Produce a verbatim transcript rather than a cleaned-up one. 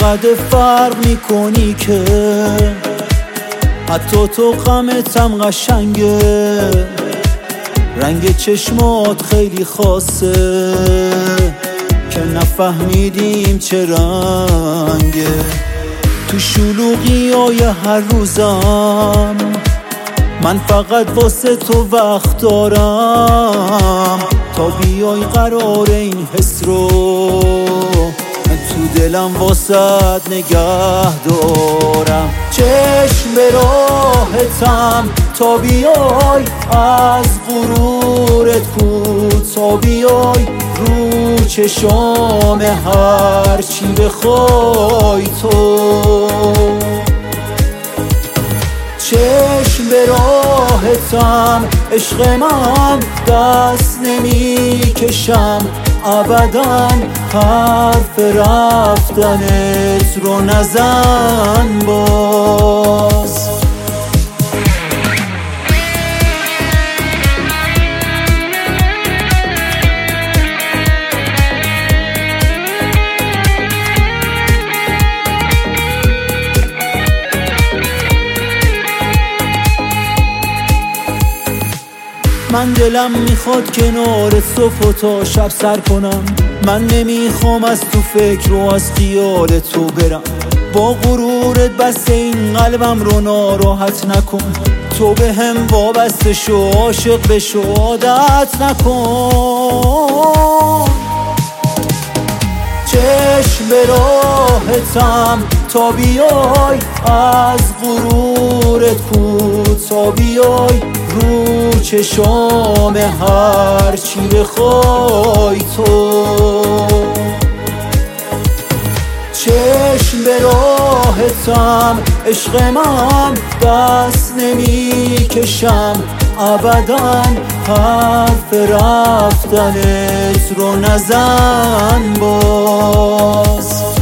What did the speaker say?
چقدر فرق میکنی که حتی تو غمتم قشنگه. رنگ چشمات خیلی خاصه که نفهمیدیم چه رنگه. تو شلوغی های هر روزم من فقط واسه تو وقت دارم تا بیای قرار این حس رو تو دلم واسد نگه دارم. چشم به راهتم تا بیای از غرورت کوتا بیای رو چشام هر چی بخوای تو. چشم به راهتم عشق من دست نمی کشم ابدا حرف رفتنت رو نزن باز. من دلم میخواد کنار صبح تا شب سر کنم. من نمیخوام از تو فکر و از خیال تو برم. با غرورت بس این قلبم رو ناراحت نکن. تو به هم وابسته شو عاشق بشو عادت نکن. چشم به راهتم تا بیای از غرورت کوتا بیای رو چشام هر چی بخوای تو. چشم به راهتم عشق من دست نمی کشم ابدا حرف رفتنت رو نزن باز.